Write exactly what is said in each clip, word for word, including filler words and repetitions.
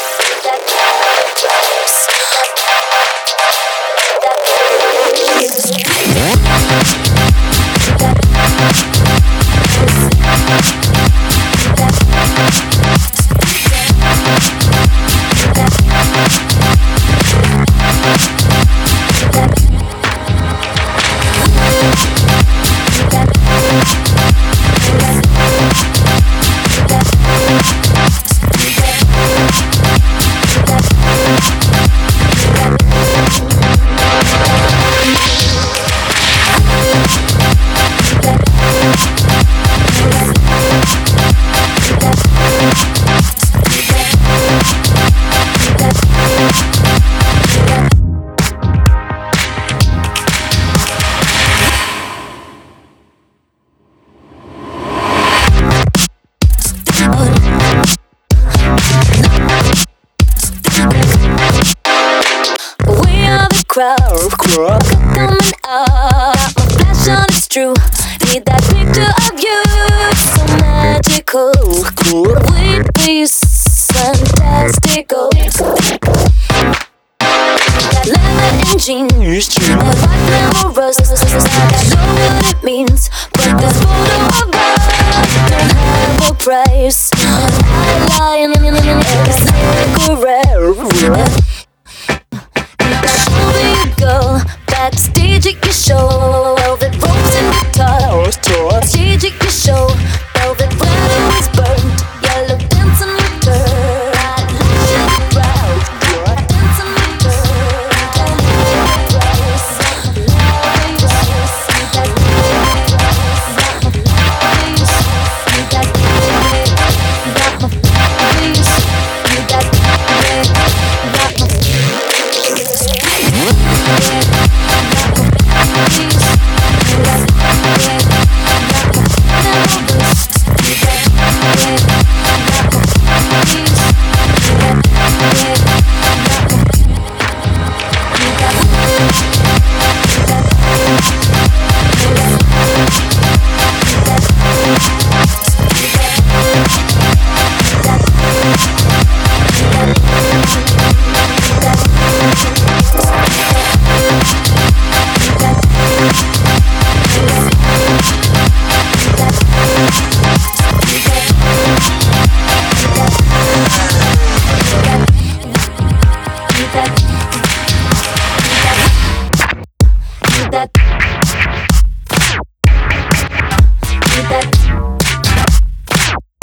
Crowd, crowd coming up. My flash on, it's true. Need that picture of you, so magical. Wait, please, fantastical. Leather and jeans, my life glamorous. I know what it means, but this photo of us don't have a price. I lie in every cigarette. Go backstage at your show, velvet ropes and guitars. Stage at your show, velvet flowers burnt, yellow dance on your turn. I'd let you proud, dance on your turn. Don't need a price, love is just that price. Love is that way, got my face, you got way, got my face.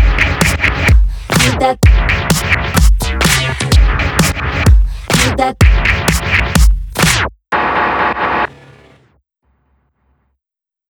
That